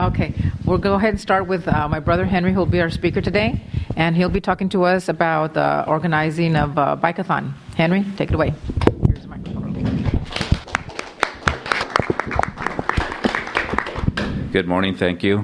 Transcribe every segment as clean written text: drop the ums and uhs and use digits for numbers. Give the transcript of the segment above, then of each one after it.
Okay, we'll go ahead and start with my brother Henry, who will be our speaker today, and he'll be talking to us about the organizing of Bikeathon. Henry, take it away. Here's the microphone. Good morning, thank you.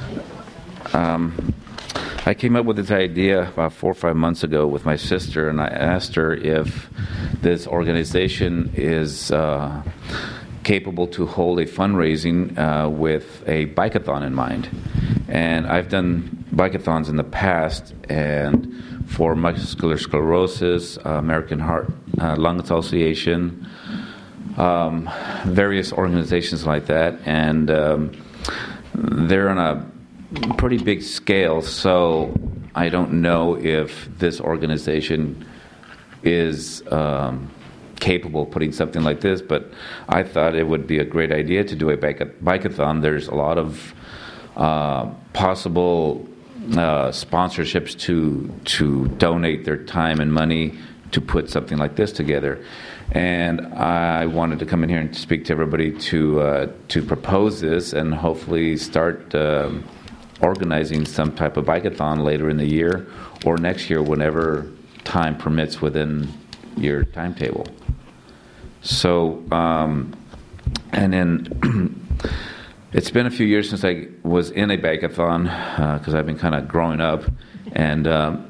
I came up with this idea about 4 or 5 months ago with my sister, and I asked her if this organization is capable to hold a fundraising with a bikeathon in mind. And I've done bikeathons in the past, and for muscular sclerosis, American Heart Lung Association, various organizations like that, and they're on a pretty big scale, so I don't know if this organization is capable of putting something like this, but I thought it would be a great idea to do a bikeathon. There's a lot of possible sponsorships to donate their time and money to put something like this together. And I wanted to come in here and speak to everybody to propose this and hopefully start organizing some type of bikeathon later in the year or next year, whenever time permits within your timetable. So, and then it's been a few years since I was in a bikeathon because I've been kind of growing up, and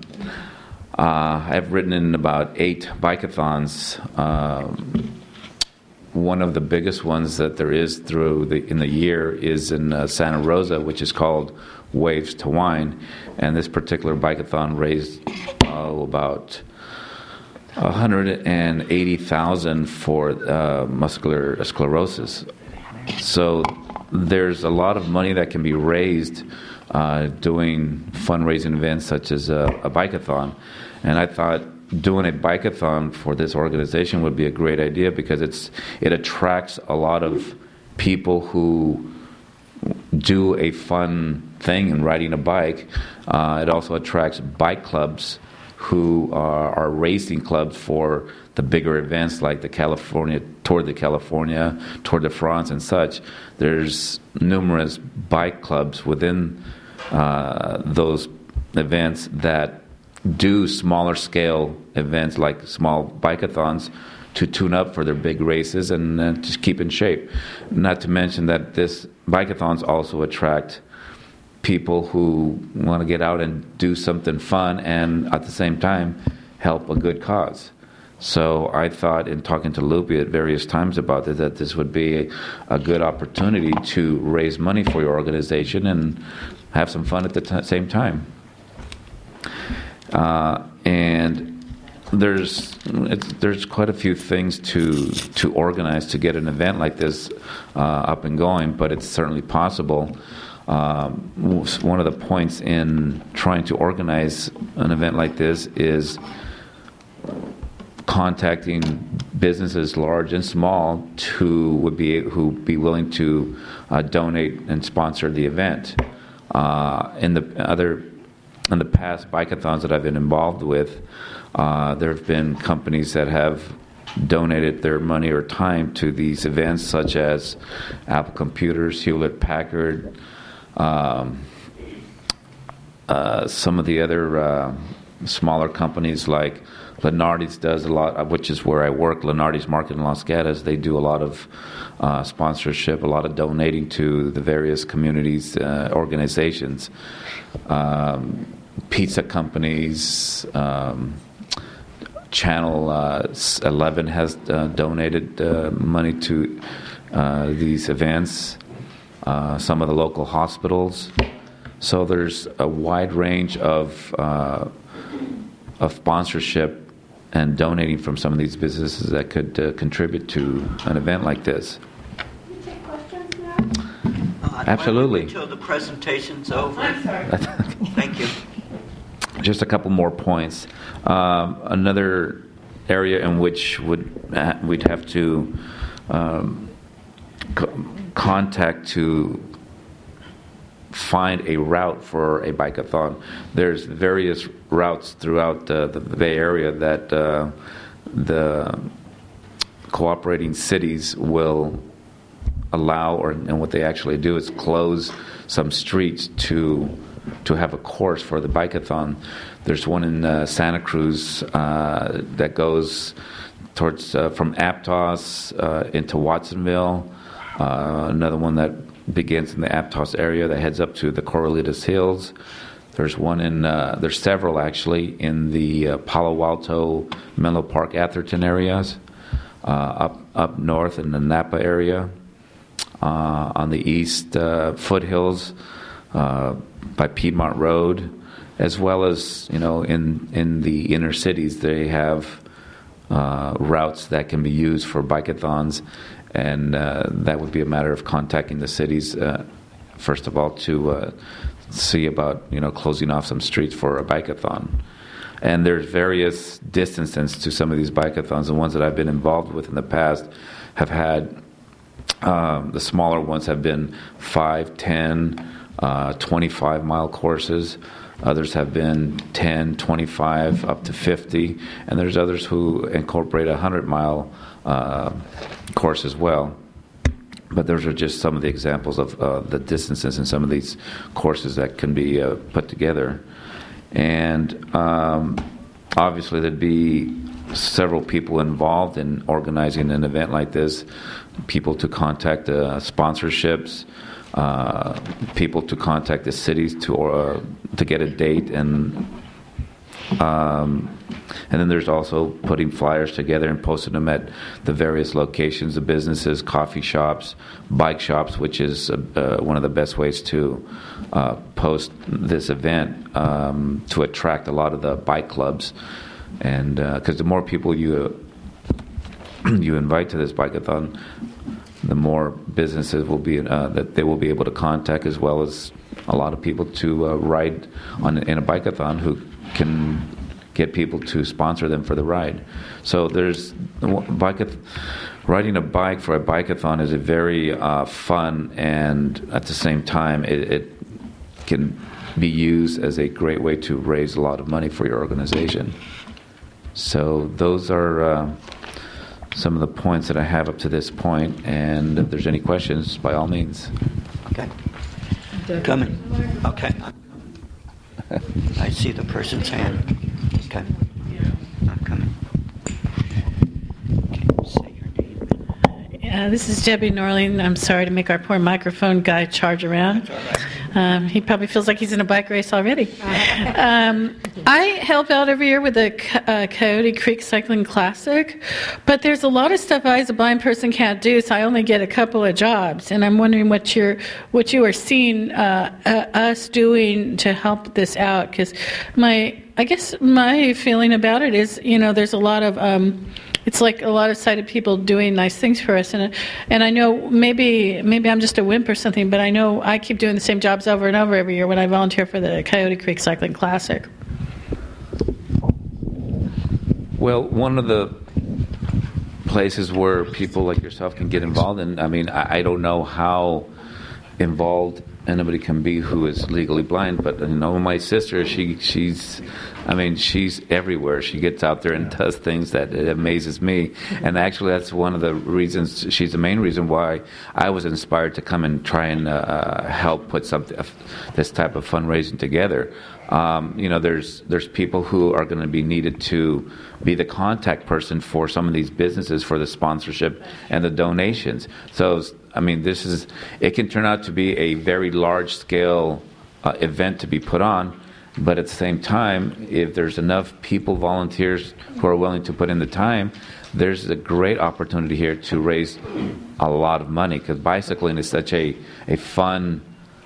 I've ridden in about 8 bikeathons. One of the biggest ones that there is in the year is in Santa Rosa, which is called Waves to Wine, and this particular bikeathon raised about $180,000 for muscular sclerosis. So there's a lot of money that can be raised doing fundraising events such as a bikeathon, and I thought doing a bikeathon for this organization would be a great idea because it attracts a lot of people who do a fun thing in riding a bike. It also attracts bike clubs who are racing clubs for the bigger events like the Tour de California, Tour de France, and such. There's numerous bike clubs within those events that do smaller scale events like small bikeathons to tune up for their big races and just keep in shape. Not to mention that this bikeathons also attract people who want to get out and do something fun and at the same time help a good cause. So I thought, in talking to Lupe at various times about this, that this would be a good opportunity to raise money for your organization and have some fun at the same time. And there's quite a few things to organize to get an event like this up and going, but it's certainly possible. One of the points in trying to organize an event like this is contacting businesses large and small who be willing to donate and sponsor the event. In the past bikeathons that I've been involved with, there have been companies that have donated their money or time to these events, such as Apple Computers, Hewlett-Packard, some of the other smaller companies like Lenardi's does a lot, which is where I work. Lenardi's Market in Los Gatos. They do a lot of sponsorship, a lot of donating to the various communities, organizations. Pizza companies, Channel 11 has donated money to these events. Some of the local hospitals. So there's a wide range of sponsorship and donating from some of these businesses that could contribute to an event like this. Can you take questions now? Absolutely. Until the presentation's over. I'm sorry. Thank you. Just a couple more points. Another area in which we'd have to contact to find a route for a bikeathon. There's various routes throughout the Bay Area that the cooperating cities will allow, and what they actually do is close some streets to have a course for the bike-a-thon. There's one in Santa Cruz that goes towards from Aptos into Watsonville. Another one that begins in the Aptos area that heads up to the Corralitos Hills. There's one there's several actually in the Palo Alto, Menlo Park, Atherton areas, up north in the Napa area, on the east foothills by Piedmont Road, as well as in the inner cities they have routes that can be used for bike-a-thons, and that would be a matter of contacting the cities first of all to see about closing off some streets for a bike-a-thon. And there's various distances to some of these bike-a-thons. The ones that I've been involved with in the past have had the smaller ones have been 5, 10, 25-mile courses. Others have been 10, 25, up to 50, and there's others who incorporate a 100-mile course as well. But those are just some of the examples of the distances in some of these courses that can be put together. And obviously there'd be several people involved in organizing an event like this, people to contact sponsorships, people to contact the cities to get a date, and then there's also putting flyers together and posting them at the various locations, the businesses, coffee shops, bike shops, which is one of the best ways to post this event to attract a lot of the bike clubs, and because the more people you invite to this bike-a-thon, the more businesses will be that they will be able to contact, as well as a lot of people to ride in a bike-a-thon who can get people to sponsor them for the ride. So there's riding a bike for a bike-a-thon is a very fun, and at the same time it can be used as a great way to raise a lot of money for your organization. So those are some of the points that I have up to this point, and if there's any questions, by all means. Okay. Coming. Okay. I see the person's hand. Okay. I'm coming. Okay, say your name. This is Debbie Norling. I'm sorry to make our poor microphone guy charge around. That's all right. He probably feels like he's in a bike race already. I help out every year with the Coyote Creek Cycling Classic, but there's a lot of stuff I as a blind person can't do, so I only get a couple of jobs, and I'm wondering what you are seeing us doing to help this out, because I guess my feeling about it is, there's a lot of it's like a lot of sighted people doing nice things for us, and I know maybe I'm just a wimp or something, but I know I keep doing the same jobs over and over every year when I volunteer for the Coyote Creek Cycling Classic. Well, one of the places where people like yourself can get involved, and I don't know how involved anybody can be who is legally blind, but my sister, she's everywhere. She gets out there and does things that it amazes me, and actually that's one of the reasons. She's the main reason why I was inspired to come and try and help put this type of fundraising together. There's people who are going to be needed to be the contact person for some of these businesses for the sponsorship and the donations. So it can turn out to be a very large scale event to be put on, but at the same time, if there's enough people, volunteers who are willing to put in the time, there's a great opportunity here to raise a lot of money, because bicycling is such a fun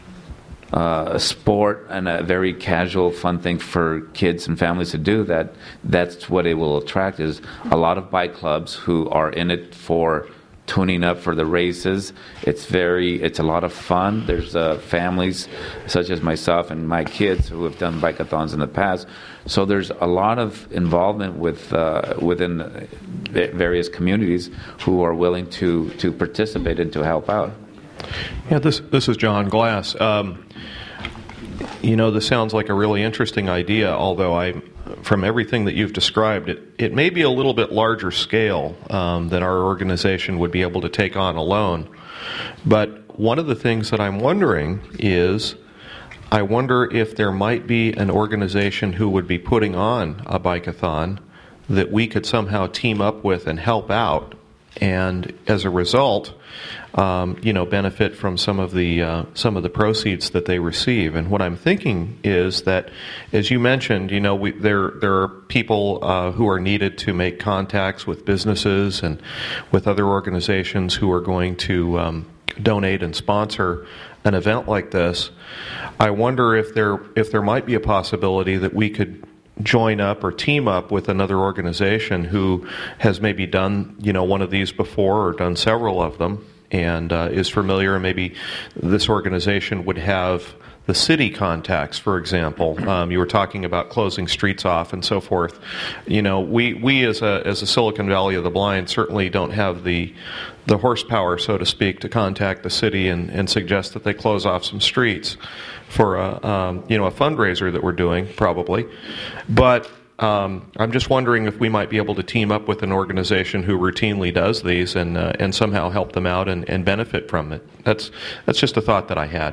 sport and a very casual, fun thing for kids and families to do. That's what it will attract, is a lot of bike clubs who are in it for tuning up for the races. It's a lot of fun. There's families such as myself and my kids who have done bike-a-thons in the past. So there's a lot of involvement within various communities who are willing to participate and to help out. Yeah, this is John Glass. This sounds like a really interesting idea, although from everything that you've described, it may be a little bit larger scale than our organization would be able to take on alone. But one of the things that I'm wondering is, I wonder if there might be an organization who would be putting on a bike-a-thon that we could somehow team up with and help out, and as a result, benefit from some of the proceeds that they receive. And what I'm thinking is that, as you mentioned, there are people who are needed to make contacts with businesses and with other organizations who are going to donate and sponsor an event like this. I wonder if there might be a possibility that we could join up or team up with another organization who has maybe done one of these before or done several of them and is familiar, and maybe this organization would have the city contacts, for example. You were talking about closing streets off and so forth. We as a Silicon Valley of the Blind certainly don't have the horsepower, so to speak, to contact the city and suggest that they close off some streets for a fundraiser that we're doing, probably. But I'm just wondering if we might be able to team up with an organization who routinely does these and somehow help them out and benefit from it. That's just a thought that I had.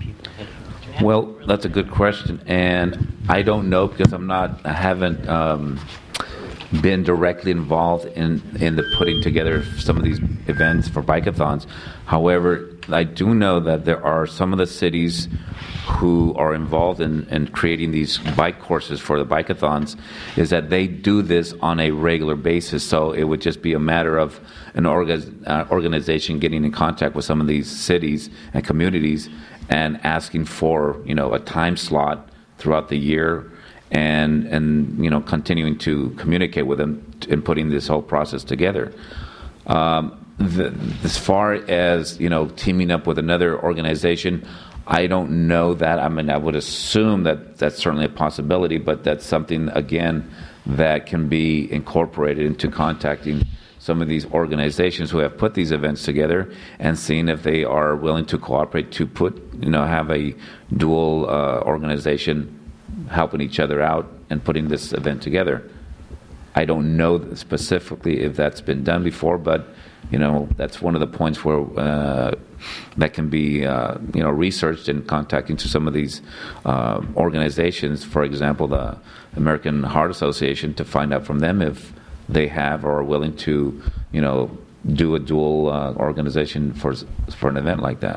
Well, that's a good question, and I don't know because I haven't been directly involved in the putting together some of these events for bike-a-thons. However, I do know that there are some of the cities who are involved in creating these bike courses for the bike-a-thons, is that they do this on a regular basis. So it would just be a matter of an organization getting in contact with some of these cities and communities and asking for a time slot throughout the year, and continuing to communicate with them and putting this whole process together. As far as teaming up with another organization, I don't know that. I mean, I would assume that that's certainly a possibility, but that's something again that can be incorporated into contacting some of these organizations who have put these events together and seeing if they are willing to cooperate to have a dual organization helping each other out and putting this event together. I don't know specifically if that's been done before, but that's one of the points where that can be researched in contacting to some of these organizations. For example, the American Heart Association, to find out from them if they have or are willing to do a dual organization for an event like that.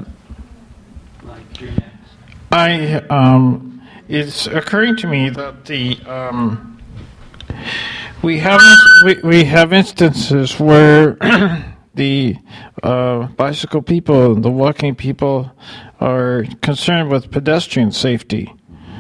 It's occurring to me that we have instances where the bicycle people, the walking people, are concerned with pedestrian safety,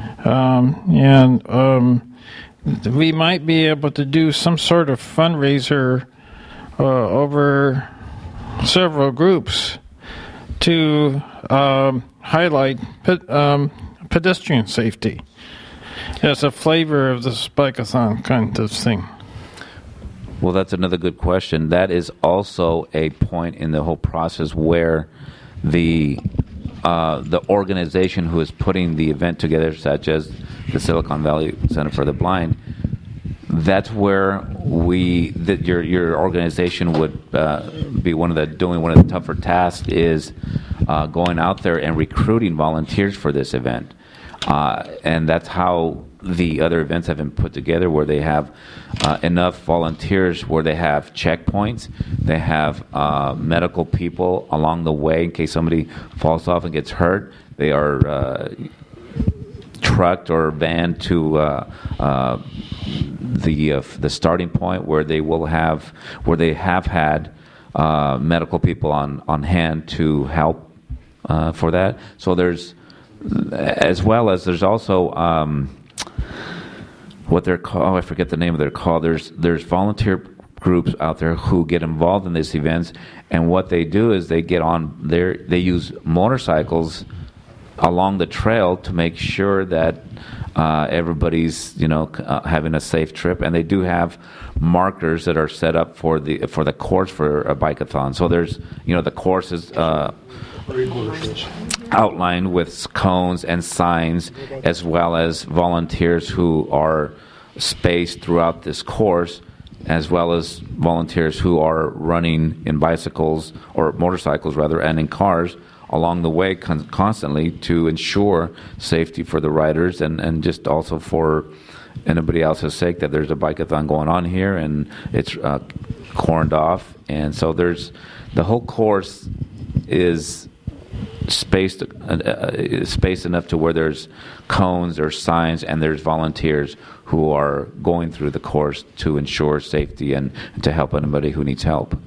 and we might be able to do some sort of fundraiser over several groups to highlight pedestrian safety as a flavor of this bike-a-thon kind of thing. Well, that's another good question. That is also a point in the whole process where the organization who is putting the event together, such as the Silicon Valley Center for the Blind, that's where your organization would be one of the tougher tasks is going out there and recruiting volunteers for this event, and that's how the other events have been put together, where they have enough volunteers, where they have checkpoints, they have medical people along the way in case somebody falls off and gets hurt. They are trucked or vanned to the starting point where they have had medical people on hand to help for that. So there's also what they're called. I forget the name of their call. There's volunteer groups out there who get involved in these events, and what they do is they get on there. They use motorcycles along the trail to make sure that everybody's having a safe trip, and they do have markers that are set up for the course for a bike-a-thon. So there's the course is outlined with cones and signs, as well as volunteers who are spaced throughout this course, as well as volunteers who are running in bicycles or motorcycles rather, and in cars along the way constantly to ensure safety for the riders and just also for anybody else's sake that there's a bike-a-thon going on here and it's corned off. And so there's the whole course is spaced enough to where there's cones, there's signs, and there's volunteers who are going through the course to ensure safety and to help anybody who needs help.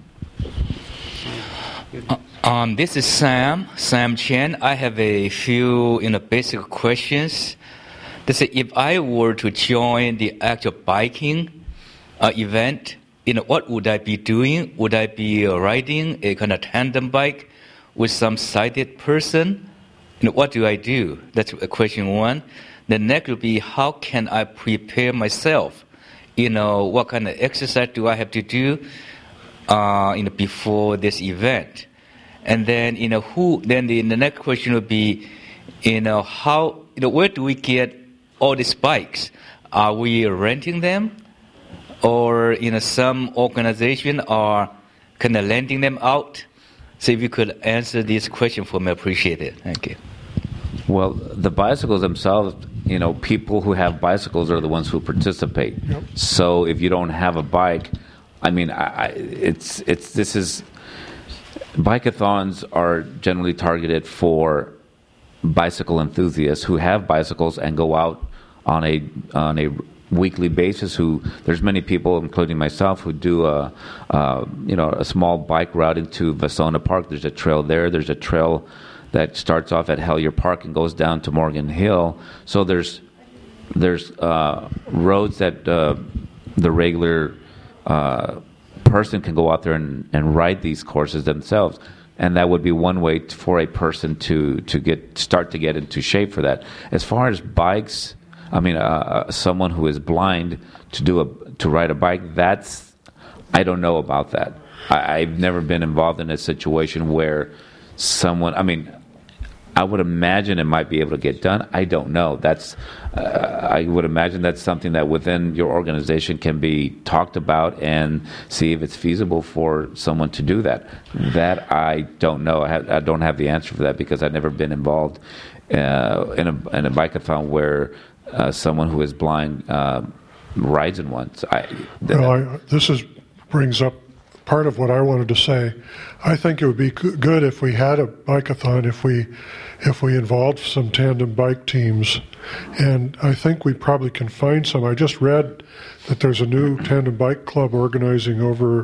This is Sam Chen. I have a few basic questions. If I were to join the actual biking event, what would I be doing? Would I be riding a kind of tandem bike with some sighted person? What do I do? That's question one. The next would be, how can I prepare myself? What kind of exercise do I have to do before this event? And then, then the next question would be, how, where do we get all these bikes? Are we renting them? Or, some organization are kind of lending them out? So if you could answer this question for me, I appreciate it. Thank you. Well, the bicycles themselves, people who have bicycles are the ones who participate. Yep. So if you don't have a bike, bike-a-thons are generally targeted for bicycle enthusiasts who have bicycles and go out on a weekly basis. There's many people, including myself, who do a small bike route into Vasona Park. There's a trail there. There's a trail that starts off at Hellier Park and goes down to Morgan Hill. So there's roads that the regular person can go out there and ride these courses themselves, and that would be one way for a person to start to get into shape for that. As far as bikes, someone who is blind to ride a bike, I don't know about that. I've never been involved in a situation where someone, I would imagine it might be able to get done. I don't know. I would imagine that's something that within your organization can be talked about and see if it's feasible for someone to do that. That I don't know. I don't have the answer for that because I've never been involved in a bike-a-thon where someone who is blind rides in one. So this brings up part of what I wanted to say. I think it would be good if we had a bike-a-thon, if we involved some tandem bike teams, and I think we probably can find some. I just read that there's a new tandem bike club organizing over,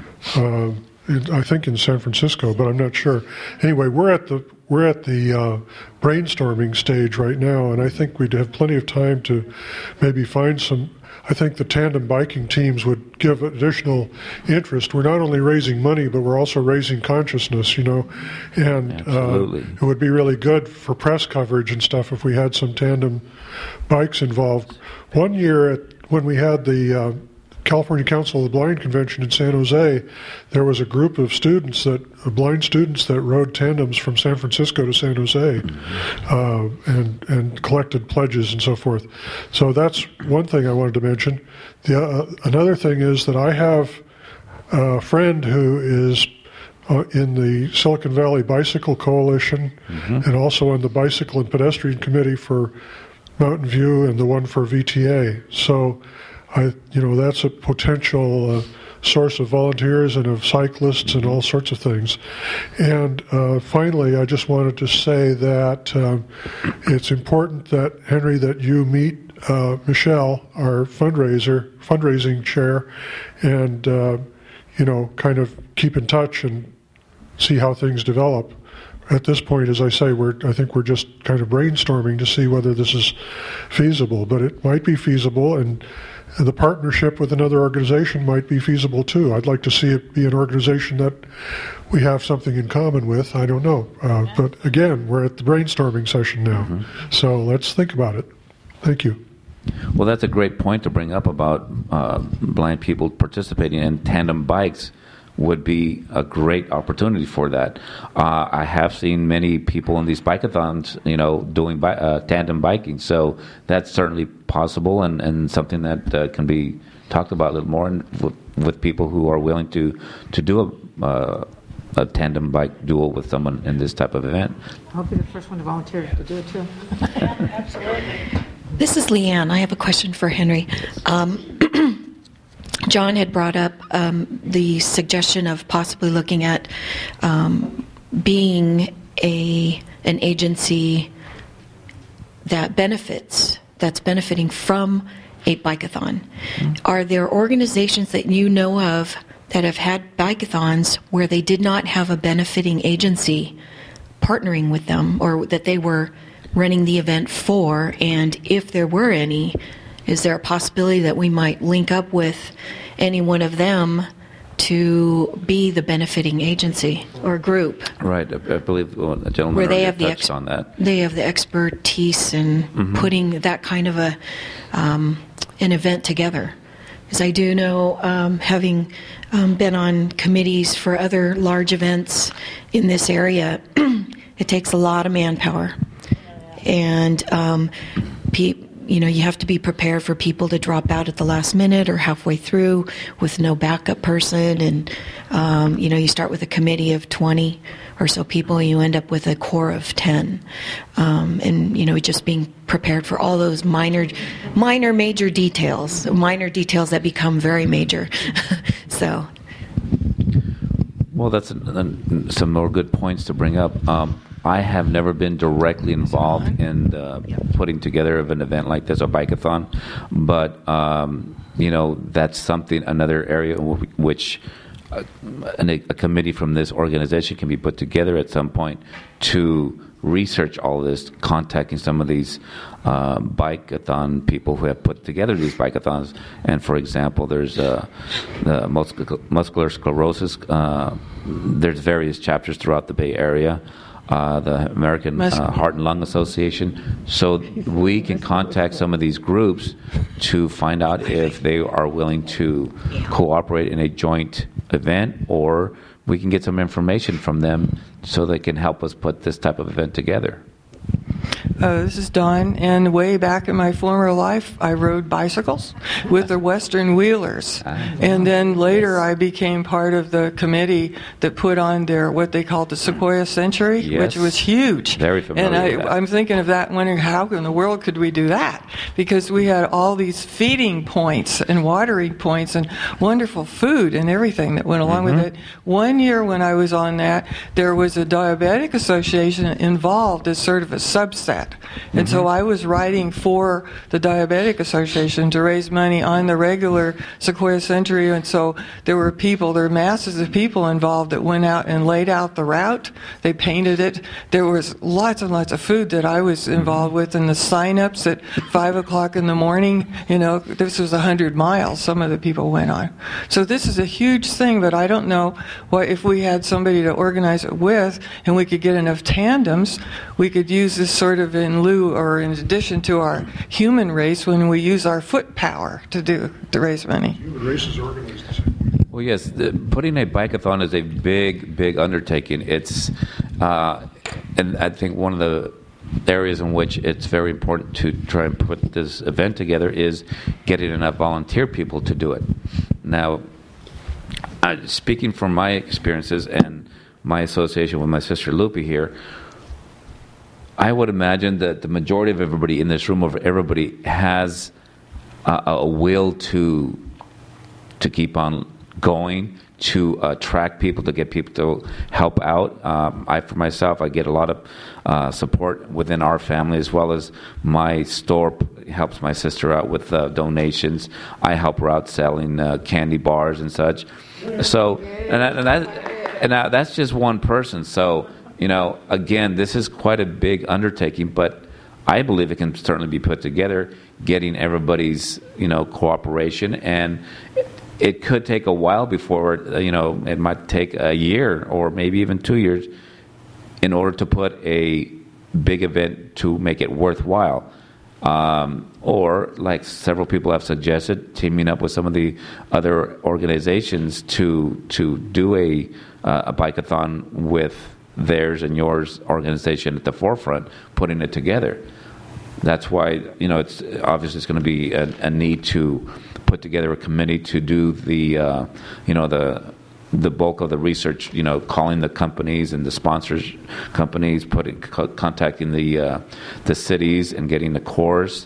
I think in San Francisco, but I'm not sure. Anyway, we're at the brainstorming stage right now, and I think we'd have plenty of time to maybe find some. I think the tandem biking teams would give additional interest. We're not only raising money, but we're also raising consciousness, and it would be really good for press coverage and stuff if we had some tandem bikes involved. One year when we had the California Council of the Blind Convention in San Jose, there was a group of blind students that rode tandems from San Francisco to San Jose, and collected pledges and so forth. So that's one thing I wanted to mention. Another thing is that I have a friend who is in the Silicon Valley Bicycle Coalition, and also on the Bicycle and Pedestrian Committee for Mountain View and the one for VTA. So that's a potential source of volunteers and of cyclists and all sorts of things. And finally, I just wanted to say that it's important that, Henry, that you meet Michelle, our fundraising chair, and kind of keep in touch and see how things develop. At this point, as I say, I think we're just kind of brainstorming to see whether this is feasible, but it might be feasible, and the partnership with another organization might be feasible too. I'd like to see it be an organization that we have something in common with. I don't know. But again, we're at the brainstorming session now. So let's think about it. Thank you. Well, that's a great point to bring up about blind people participating in tandem bikes. would be a great opportunity for that. I have seen many people in these bike-a-thons, doing tandem biking, so that's certainly possible and something that can be talked about a little more with people who are willing to do a tandem bike duel with someone in this type of event. I'll be the first one to volunteer to do it too. This is Leanne. I have a question for Henry. John had brought up the suggestion of possibly looking at being an agency that's benefiting from a bike-a-thon. Are there organizations that you know of that have had bike-a-thons where they did not have a benefiting agency partnering with them, or that they were running the event for? And if there were any, is there a possibility that we might link up with any one of them to be the benefiting agency or group? Right. I believe a gentleman where they have touched on that. They have the expertise in putting that kind of an event together. As I do know, having been on committees for other large events in this area, it takes a lot of manpower. And you have to be prepared for people to drop out at the last minute or halfway through with no backup person. And, you start with a committee of 20 or so people, you end up with a core of 10. And, just being prepared for all those minor major details that become very major. So. Well, that's some more good points to bring up. I have never been directly involved in putting together of an event like this, a bike-a-thon, but that's another area which a committee from this organization can be put together at some point to research all this, contacting some of these bike-a-thon people who have put together these bike-a-thons. And for example, there's the muscular sclerosis. There's various chapters throughout the Bay Area. The American Heart and Lung Association. So we can contact some of these groups to find out if they are willing to cooperate in a joint event, or we can get some information from them so they can help us put this type of event together. This is Dawn, and way back in my former life, I rode bicycles with the Western Wheelers. And then later I became part of the committee that put on what they called the Sequoia Century, which was huge. Very familiar and with that. I'm thinking of that, wondering how in the world could we do that? Because we had all these feeding points and watering points and wonderful food and everything that went along with it. One year when I was on that, there was a diabetic association involved as sort of a subset. And so I was writing for the Diabetic Association to raise money on the regular Sequoia Century, and so there were masses of people involved that went out and laid out the route. They painted it. There was lots and lots of food that I was involved with, and the sign-ups at 5 o'clock in the morning, this was 100 miles some of the people went on. So this is a huge thing, but I don't know if we had somebody to organize it with and we could get enough tandems, we could use this sort of in lieu or in addition to our human race when we use our foot power to raise money. Human race is organized the same way. Well, yes, putting a bike-a-thon is a big undertaking. It's, and I think one of the areas in which it's very important to try and put this event together is getting enough volunteer people to do it. Now, speaking from my experiences and my association with my sister Lupe here, I would imagine that the majority of everybody in this room, everybody has a will to keep on going, to attract people, to get people to help out. For myself, I get a lot of support within our family, as well as my store helps my sister out with donations. I help her out selling candy bars and such. So, and that's just one person. So, again, this is quite a big undertaking, but I believe it can certainly be put together, getting everybody's, cooperation. And it could take a while before, it might take a year or maybe even 2 years in order to put a big event to make it worthwhile. Or, like several people have suggested, teaming up with some of the other organizations to do a bike-a-thon with theirs and yours organization at the forefront, putting it together. That's why, it's obviously it's going to be a need to put together a committee to do the bulk of the research, calling the companies and the sponsors companies, contacting the cities and getting the cores.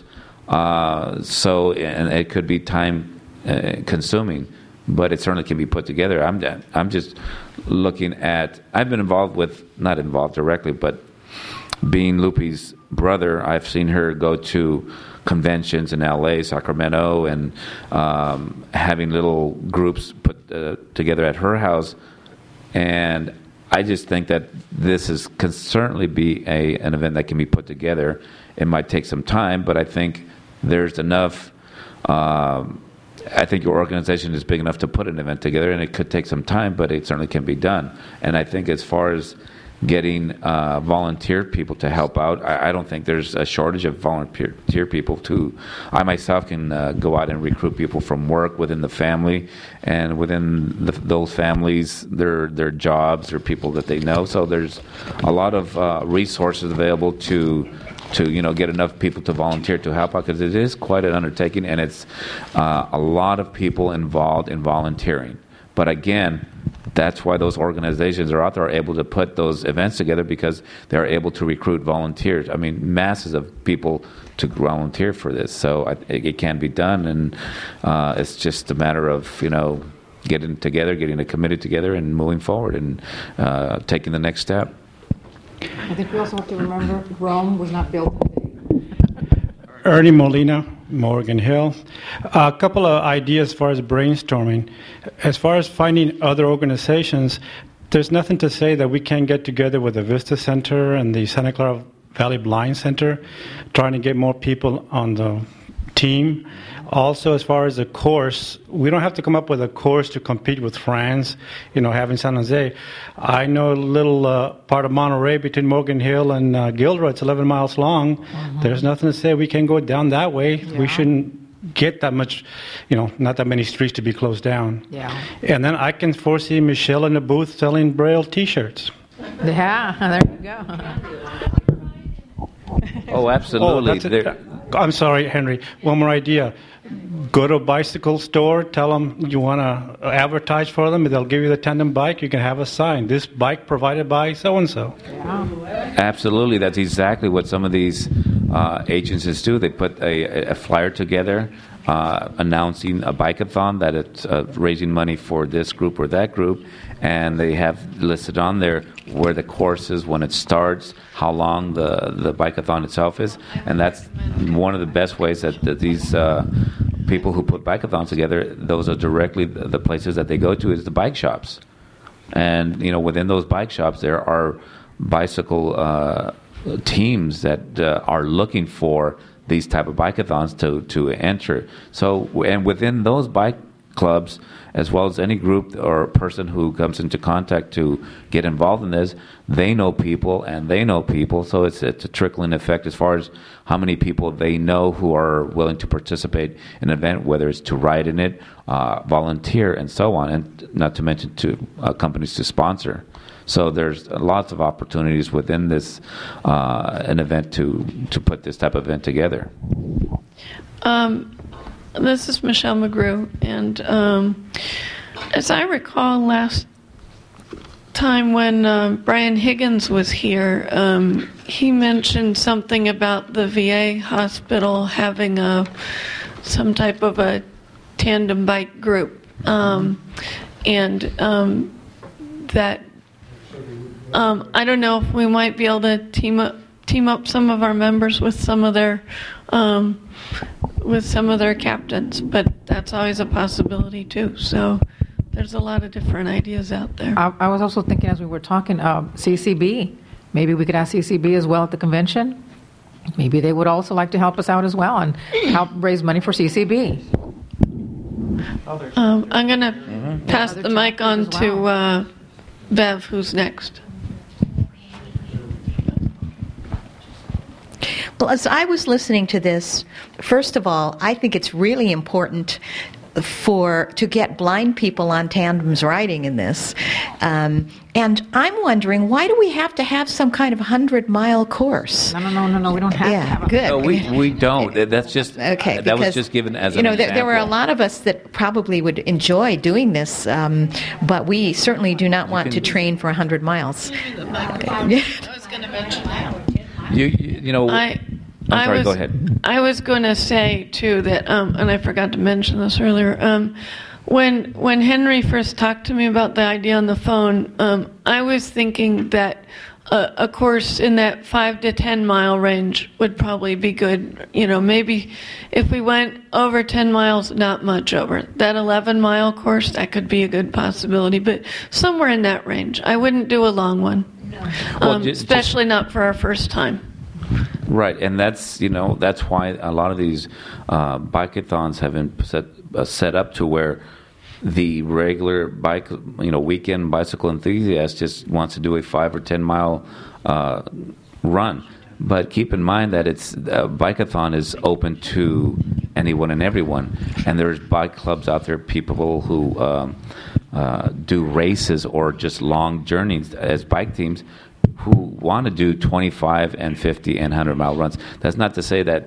And it could be time consuming, but it certainly can be put together. I'm just looking at, I've been not involved directly, but being Lupe's brother, I've seen her go to conventions in LA, Sacramento, and having little groups put together at her house. And I just think that this can certainly be an event that can be put together. It might take some time, but I think there's enough. I think your organization is big enough to put an event together, and it could take some time, but it certainly can be done. And I think as far as getting volunteer people to help out, I don't think there's a shortage of volunteer people. I myself can go out and recruit people from work within the family, and within those families, their jobs or people that they know. So there's a lot of resources available to get enough people to volunteer to help out, because it is quite an undertaking, and it's a lot of people involved in volunteering. But again, that's why those organizations are out there, are able to put those events together, because they're able to recruit volunteers. I mean, masses of people to volunteer for this. So it can be done, and it's just a matter of, getting a committee together and moving forward and taking the next step. I think we also have to remember Rome was not built in a day. Ernie Molina, Morgan Hill. A couple of ideas as far as brainstorming. As far as finding other organizations, there's nothing to say that we can't get together with the Vista Center and the Santa Clara Valley Blind Center, trying to get more people on the team. Also, as far as the course, we don't have to come up with a course to compete with France, having San Jose. I know a little part of Monterey between Morgan Hill and Gilroy. It's 11 miles long. Mm-hmm. There's nothing to say we can go down that way. Yeah. We shouldn't get that much, not that many streets to be closed down. Yeah. And then I can foresee Michelle in the booth selling Braille T-shirts. Yeah, there you go. Oh, absolutely. I'm sorry, Henry. One more idea. Go to a bicycle store, tell them you want to advertise for them, and they'll give you the tandem bike. You can have a sign, this bike provided by so-and-so. Yeah. Absolutely. That's exactly what some of these agencies do. They put a flyer together announcing a bike-a-thon, that it's raising money for this group or that group, and they have listed on there where the course is, when it starts, how long the bike-a-thon itself is, and that's one of the best ways that these people who put bike-a-thons together, those are directly the places that they go to, is the bike shops. And, within those bike shops, there are bicycle teams that are looking for these type of bike-a-thons to enter. So, and within those bike clubs, as well as any group or person who comes into contact to get involved in this, they know people and they know people. So it's a trickling effect as far as how many people they know who are willing to participate in an event, whether it's to ride in it, volunteer, and so on, and not to mention to companies to sponsor. So there's lots of opportunities within this an event to put this type of event together. This is Michelle McGrew, and as I recall, last time when Brian Higgins was here, he mentioned something about the VA hospital having some type of a tandem bike group, and that I don't know if we might be able to team up some of our members with some of their captains, but that's always a possibility too. So there's a lot of different ideas out there. I was also thinking, as we were talking, CCB. Maybe we could ask CCB as well at the convention. Maybe they would also like to help us out as well and help raise money for CCB. I'm going to pass the mic on to Bev, who's next. Well, as I was listening to this, first of all, I think it's really important to get blind people on tandems riding in this. And I'm wondering, why do we have to have some kind of 100-mile course? No, we don't have to have good. No, we don't. That's just okay. That was just given as an example. There were a lot of us that probably would enjoy doing this, but we certainly do not want to train for 100 miles. I was going to mention that. I'm sorry, go ahead. I was going to say, too, that, and I forgot to mention this earlier, when Henry first talked to me about the idea on the phone, I was thinking that a course in that 5 to 10 mile range would probably be good. Maybe if we went over 10 miles, not much over. That 11-mile course, that could be a good possibility, but somewhere in that range. I wouldn't do a long one, especially not for our first time. Right, and that's why a lot of these bike-a-thons have been set up to where the regular weekend bicycle enthusiast just wants to do a 5 or 10 mile run. But keep in mind that it's bike-a-thon is open to anyone and everyone, and there's bike clubs out there, people who do races or just long journeys as bike teams, who want to do 25 and 50 and 100-mile runs. That's not to say that,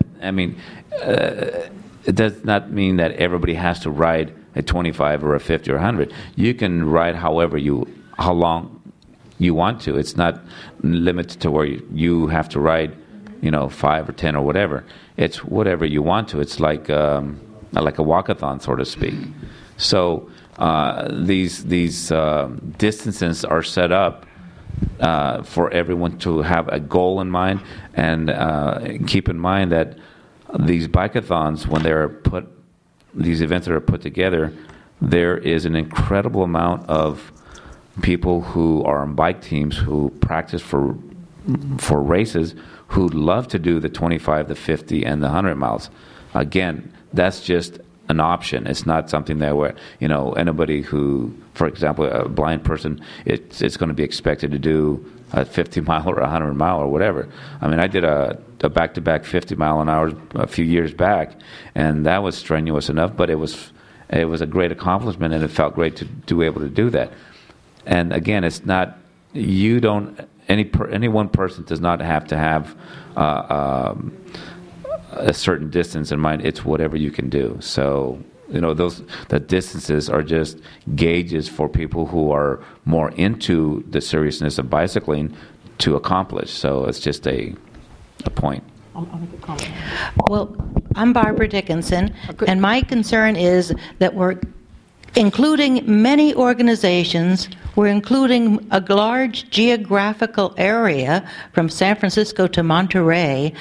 it does not mean that everybody has to ride a 25 or a 50 or 100. You can ride how long you want to. It's not limited to where you have to ride, 5 or 10 or whatever. It's whatever you want to. It's like a walk-a-thon, so to speak. So these distances are set up for everyone to have a goal in mind, and keep in mind that these bike-a-thons, when these events that are put together, there is an incredible amount of people who are on bike teams who practice for races, who love to do the 25, the 50, and the 100 miles. Again, that's just an option. It's not something that where anybody who, for example, a blind person, it's going to be expected to do a 50 mile or a 100 mile or whatever. I did a back-to-back 50 mile an hour a few years back, and that was strenuous enough, but it was a great accomplishment, and it felt great to be able to do that. And again, it's not any one person does not have to have a certain distance in mind. It's whatever you can do. So the distances are just gauges for people who are more into the seriousness of bicycling to accomplish. So it's just a point. I'll make a comment. Well, I'm Barbara Dickinson, and my concern is that we're including many organizations. We're including a large geographical area from San Francisco to Monterey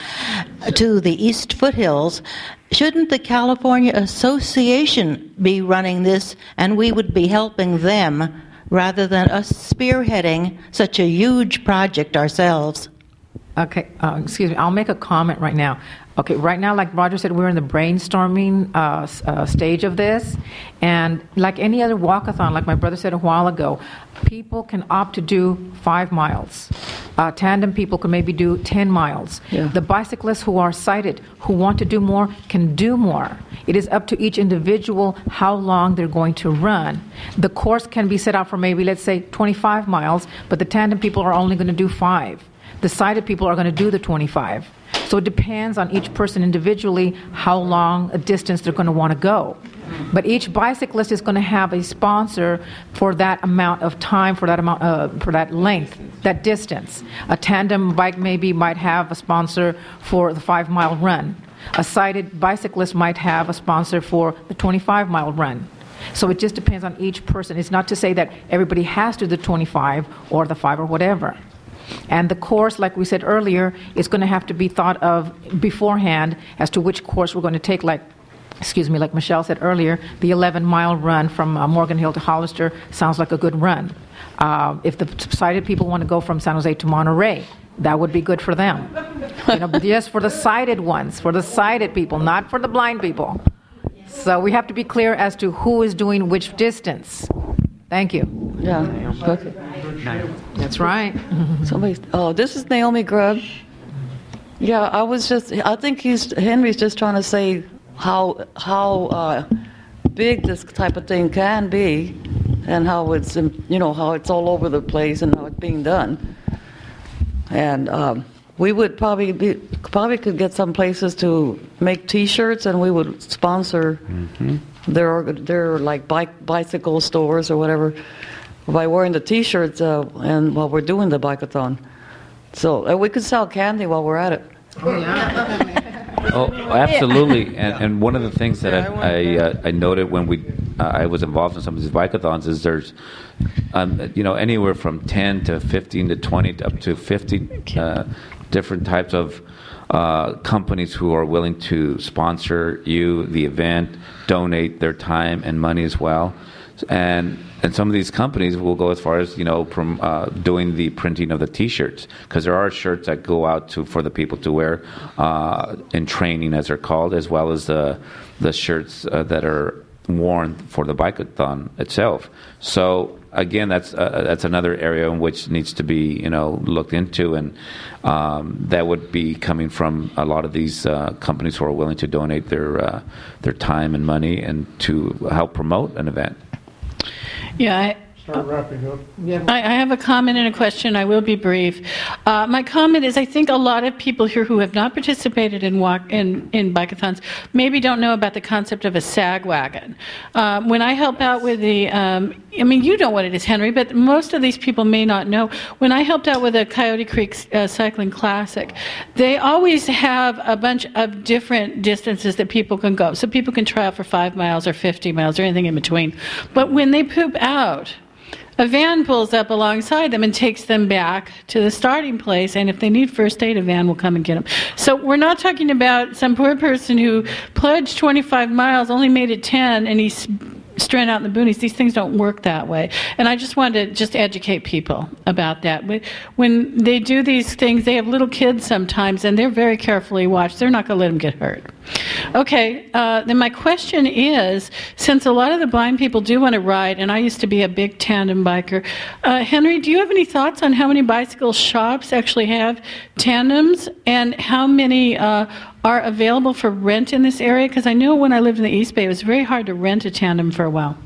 to the East Foothills. Shouldn't the California Association be running this, and we would be helping them rather than us spearheading such a huge project ourselves? Okay, excuse me. I'll make a comment right now. Okay, right now, like Roger said, we're in the brainstorming stage of this. And like any other walk-a-thon, like my brother said a while ago, people can opt to do 5 miles. Tandem people can maybe do 10 miles. Yeah. The bicyclists who are sighted, who want to do more, can do more. It is up to each individual how long they're going to run. The course can be set out for maybe, let's say, 25 miles, but the tandem people are only going to do 5. The sighted people are going to do the 25. So it depends on each person individually how long a distance they're going to want to go. But each bicyclist is going to have a sponsor for that amount of time, for that length, that distance. A tandem bike might have a sponsor for the 5-mile run. A sighted bicyclist might have a sponsor for the 25-mile run. So it just depends on each person. It's not to say that everybody has to do the 25 or the 5 or whatever. And the course, like we said earlier, is going to have to be thought of beforehand as to which course we're going to take. Like Michelle said earlier, the 11-mile run from Morgan Hill to Hollister sounds like a good run. If the sighted people want to go from San Jose to Monterey, that would be good for them. But just for the sighted ones, for the sighted people, not for the blind people. So we have to be clear as to who is doing which distance. Thank you. Yeah. Okay. That's right. This is Naomi Grubb. Yeah, I think Henry's just trying to say how big this type of thing can be, and how it's how it's all over the place and how it's being done. And we would probably could get some places to make T-shirts, and we would sponsor their like bicycle stores or whatever by wearing the T-shirts and while we're doing the bike-a-thon. So we could sell candy while we're at it. Oh, yeah. Oh, absolutely. And one of the things that I noted when I was involved in some of these bike-a-thons is there's, anywhere from 10 to 15 to 20 up to 50 different types of companies who are willing to sponsor the event, donate their time and money as well. And some of these companies will go as far as, from doing the printing of the T-shirts, because there are shirts that go out for the people to wear in training, as they're called, as well as the shirts that are worn for the bike-a-thon itself. So again, that's another area in which needs to be looked into, and that would be coming from a lot of these companies who are willing to donate their time and money and to help promote an event. Yeah, Start wrapping up. I have a comment and a question. I will be brief. My comment is I think a lot of people here who have not participated in bike-a-thons maybe don't know about the concept of a sag wagon. When I help out with the, you know what it is, Henry, but most of these people may not know. When I helped out with the Coyote Creek Cycling Classic, they always have a bunch of different distances that people can go. So people can try out for 5 miles or 50 miles or anything in between. But when they poop out, a van pulls up alongside them and takes them back to the starting place, and if they need first aid, a van will come and get them. So we're not talking about some poor person who pledged 25 miles, only made it 10, and he's stranded out in the boonies. These things don't work that way. And I just wanted to educate people about that. When they do these things, they have little kids sometimes, and they're very carefully watched. They're not going to let them get hurt. Okay, then my question is, since a lot of the blind people do want to ride, and I used to be a big tandem biker, Henry, do you have any thoughts on how many bicycle shops actually have tandems, and how many are available for rent in this area? Because I know when I lived in the East Bay, it was very hard to rent a tandem for a while.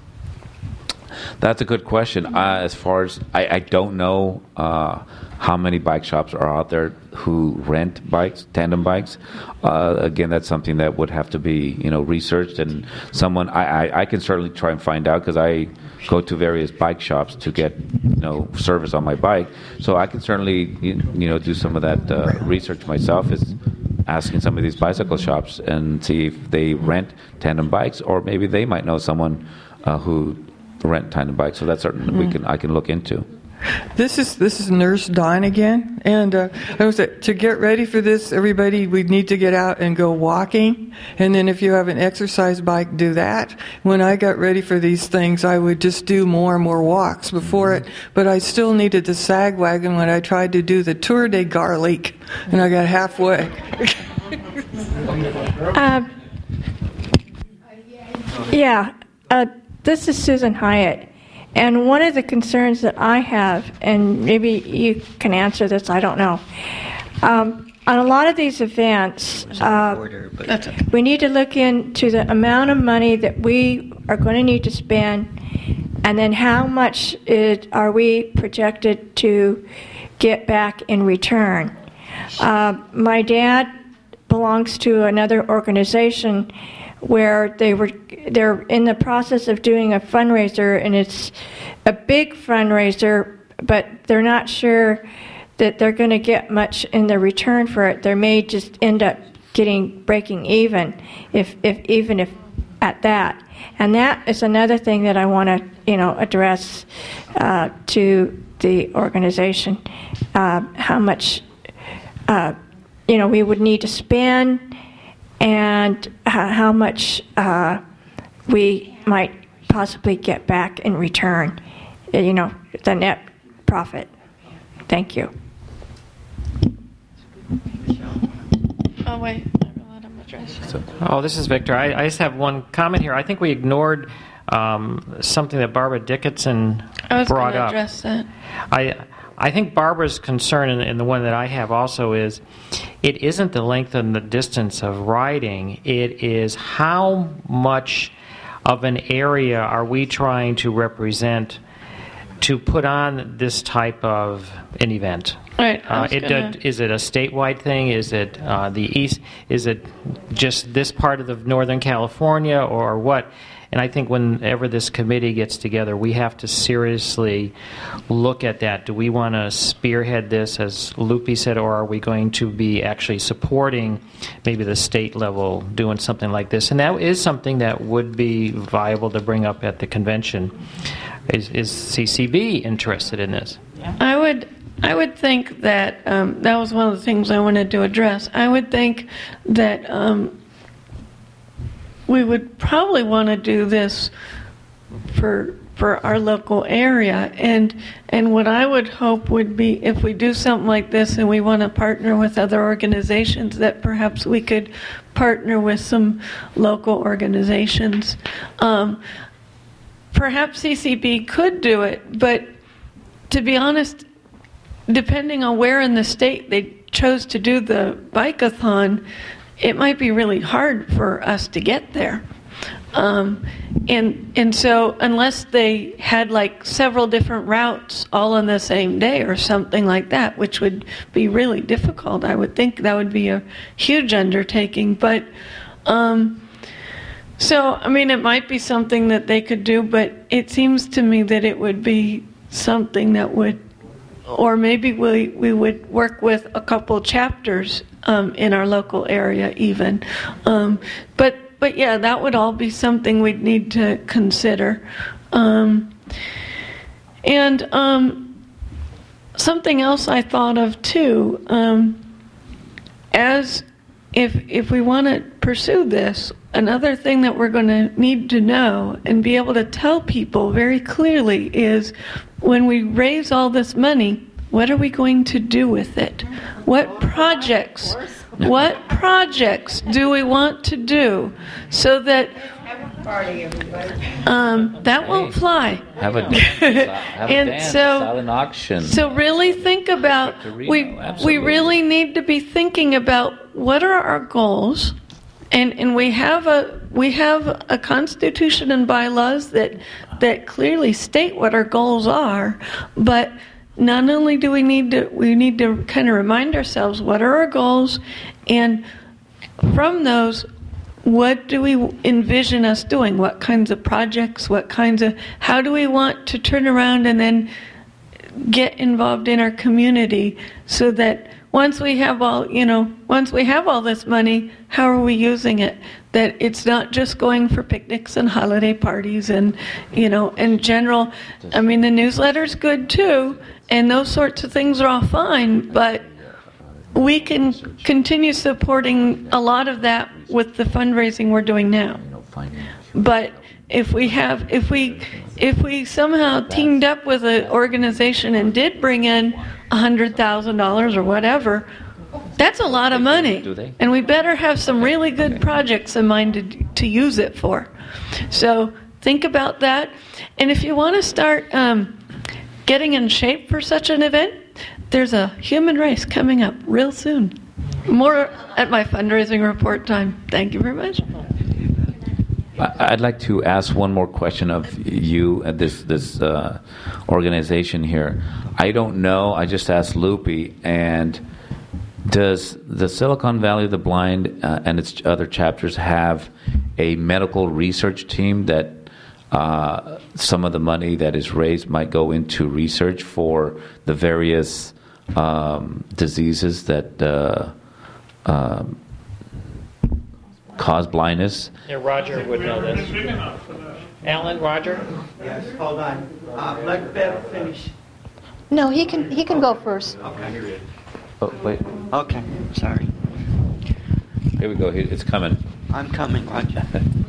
That's a good question. As far as I don't know how many bike shops are out there who rent bikes, tandem bikes. Again, that's something that would have to be researched, and someone I can certainly try and find out, because I go to various bike shops to get service on my bike. So I can certainly do some of that research myself. Is asking some of these bicycle shops and see if they rent tandem bikes, or maybe they might know someone who rent tandem bikes. So that's something I can look into. This is Nurse Dawn again, and I was to get ready for this, everybody, we need to get out and go walking, and then if you have an exercise bike, do that. When I got ready for these things, I would just do more and more walks before it, but I still needed the sag wagon when I tried to do the Tour de Garlic, and I got halfway. This is Susan Hyatt. And one of the concerns that I have, and maybe you can answer this, I don't know. On a lot of these events, we need to look into the amount of money that we are going to need to spend, and then how much are we projected to get back in return. My dad belongs to another organization where they're in the process of doing a fundraiser, and it's a big fundraiser, but they're not sure that they're going to get much in the return for it. They may just end up breaking even, if at that. And that is another thing that I want to address to the organization, how much we would need to spend, and how much we might possibly get back in return, the net profit. Thank you. Oh, wait. Let him address it. This is Victor. I just have one comment here. I think we ignored something that Barbara Dickinson brought up. I was going to address that. I think Barbara's concern, and the one that I have also, is it isn't the length and the distance of riding. It is how much of an area are we trying to represent to put on this type of an event. Right. Is it a statewide thing? Is it the East? Is it just this part of the Northern California, or what? And I think whenever this committee gets together, we have to seriously look at that. Do we want to spearhead this, as Lupe said, or are we going to be actually supporting maybe the state level doing something like this? And that is something that would be viable to bring up at the convention. Is CCB interested in this? I would think that that was one of the things I wanted to address. I would think that we would probably want to do this for our local area, and what I would hope would be, if we do something like this and we want to partner with other organizations, that perhaps we could partner with some local organizations. Perhaps CCB could do it, but to be honest, depending on where in the state they chose to do the bike-a-thon, it might be really hard for us to get there. And so unless they had like several different routes all on the same day or something like that, which would be really difficult, I would think that would be a huge undertaking. But so, I mean, it might be something that they could do, but it seems to me that it would be something that would, or maybe we would work with a couple chapters in our local area even. But yeah, that would all be something we'd need to consider. Something else I thought of too, as if we want to pursue this, another thing that we're going to need to know and be able to tell people very clearly is, when we raise all this money, what are we going to do with it? What projects do we want to do so that that won't fly? Have a dance, silent auction. So really think about, we really need to be thinking about what are our goals, and we have a constitution and bylaws that clearly state what our goals are, but not only do we need to kind of remind ourselves what are our goals, and from those, what do we envision us doing? What kinds of projects? How do we want to turn around and then get involved in our community, so that once we have all this money, how are we using it? That it's not just going for picnics and holiday parties and, in general. I mean, the newsletter's good too, and those sorts of things are all fine, but we can continue supporting a lot of that with the fundraising we're doing now. But if we somehow teamed up with an organization and did bring in $100,000 or whatever, that's a lot of money, and we better have some really good projects in mind to use it for. So think about that, and if you want to start getting in shape for such an event, there's a human race coming up real soon. More at my fundraising report time. Thank you very much. I'd like to ask one more question of you at this organization here. I don't know. I just asked Lupe. And does the Silicon Valley of the Blind and its other chapters have a medical research team that some of the money that is raised might go into research for the various diseases that cause blindness? Yeah, Roger would know this. Alan, Roger? Yes, hold on. Let Bev finish. No, he can go first. Okay. Oh, wait. Okay, sorry. Here we go. It's coming. I'm coming, Roger.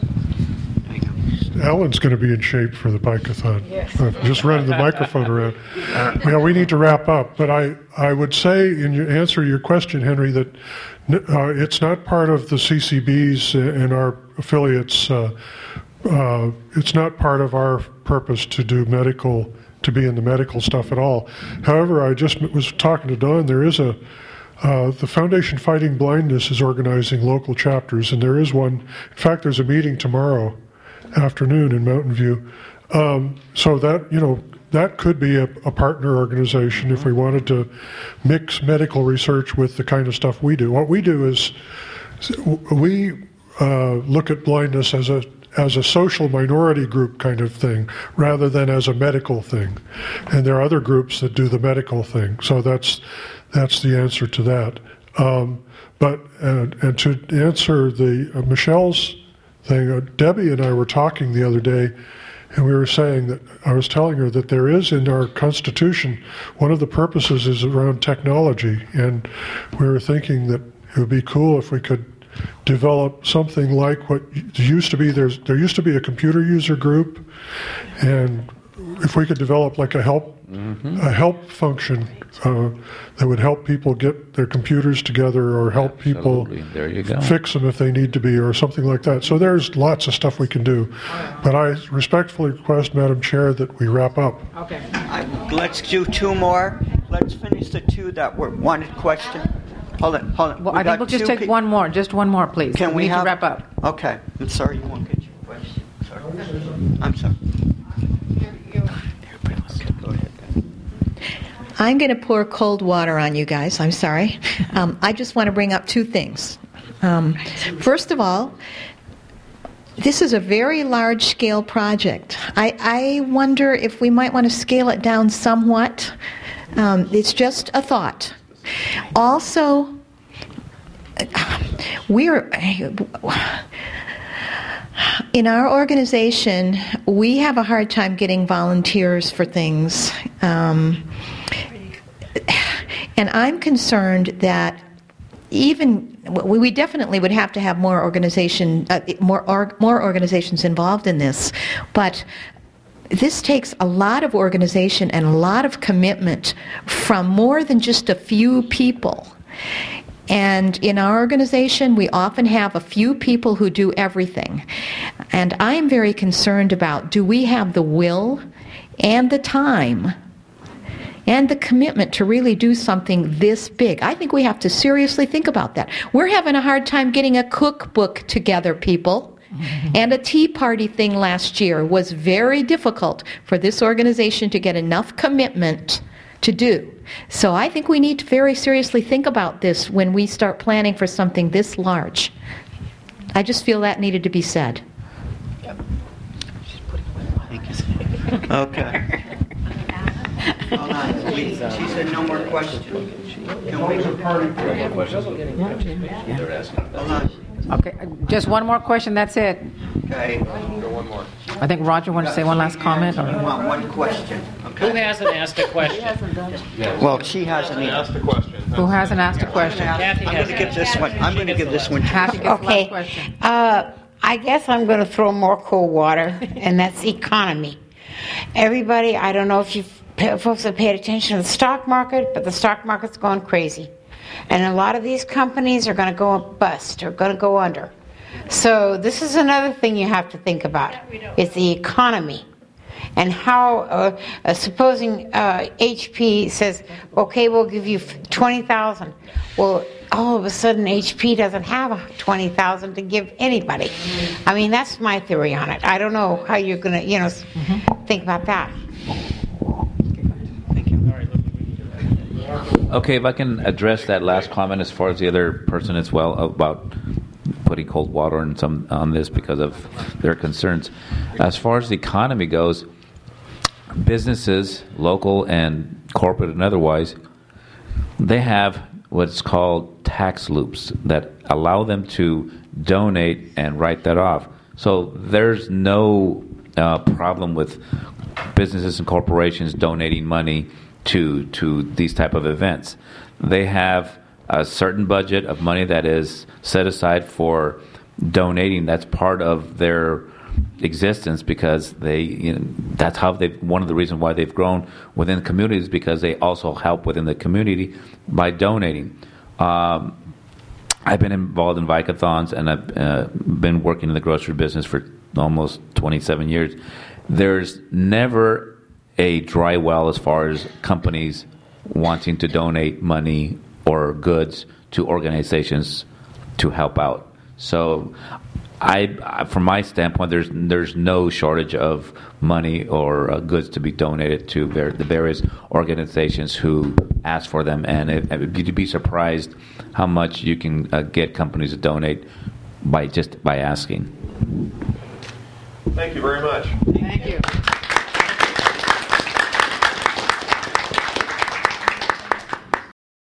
Alan's going to be in shape for the bike-a-thon. Yes. Just running the microphone around. We need to wrap up, but I would say, in your answer to your question, Henry, that it's not part of the CCBs and our affiliates. It's not part of our purpose to do medical, to be in the medical stuff at all. However, I just was talking to Don. There is a The Foundation Fighting Blindness is organizing local chapters, and there is one. In fact, there's a meeting tomorrow afternoon in Mountain View. So that could be a partner organization if we wanted to mix medical research with the kind of stuff we do. What we do is we look at blindness as a social minority group kind of thing rather than as a medical thing. And there are other groups that do the medical thing. So that's the answer to that. But to answer the Michelle's thing, Debbie and I were talking the other day, and we were saying that I was telling her that there is in our Constitution, one of the purposes is around technology, and we were thinking that it would be cool if we could develop something like what used to be. There used to be a computer user group, and if we could develop like a help function that would help people get their computers together or help people fix them if they need to be or something like that. So there's lots of stuff we can do. But I respectfully request, Madam Chair, that we wrap up. Okay. Let's do two more. Let's finish the two that were wanted question. Hold on. Well, I think we'll just take one more. Just one more, please. Can we need to wrap up? Okay. I'm sorry you won't get your question. Sorry. I'm sorry. I'm going to pour cold water on you guys. I'm sorry. I just want to bring up two things. First of all, this is a very large-scale project. I wonder if we might want to scale it down somewhat. It's just a thought. Also, in our organization, we have a hard time getting volunteers for things. And I'm concerned that we definitely would have to have more organizations involved in this, but this takes a lot of organization and a lot of commitment from more than just a few people. And in our organization, we often have a few people who do everything. And I am very concerned about, do we have the will and the time and the commitment to really do something this big? I think we have to seriously think about that. We're having a hard time getting a cookbook together, people. And a tea party thing last year was very difficult for this organization to get enough commitment to do. So I think we need to very seriously think about this when we start planning for something this large. I just feel that needed to be said. Okay. Hold on. She said no more questions. Can we? Hold on. Okay, just one more question, that's it. Okay. One more. I think Roger wanted to say one last comment. I want one question. Okay. Who hasn't asked a question? Well, she hasn't asked a question. Who hasn't asked a question? I'm going to give this one. I'm going to give this one to Kathy gets the last Okay. question. I guess I'm going to throw more cold water, and that's economy. Everybody, I don't know if you folks have paid attention to the stock market, but the stock market's going crazy. And a lot of these companies are going to go bust or going to go under. So this is another thing you have to think about. It's the economy. And how, supposing HP says, okay, we'll give you $20,000. Well, all of a sudden HP doesn't have $20,000 to give anybody. I mean, that's my theory on it. I don't know how you're going to, think about that. Okay, if I can address that last comment as far as the other person as well about putting cold water on this because of their concerns. As far as the economy goes, businesses, local and corporate and otherwise, they have what's called tax loops that allow them to donate and write that off. So there's no problem with businesses and corporations donating money to these type of events. They have a certain budget of money that is set aside for donating. That's part of their existence because that's how one of the reasons why they've grown within communities, because they also help within the community by donating. I've been involved in Vicathons, and I've been working in the grocery business for almost 27 years. There's never a dry well as far as companies wanting to donate money or goods to organizations to help out. So from my standpoint, there's no shortage of money or goods to be donated to the various organizations who ask for them, and you'd be surprised how much you can get companies to donate by asking. Thank you very much. Thank you.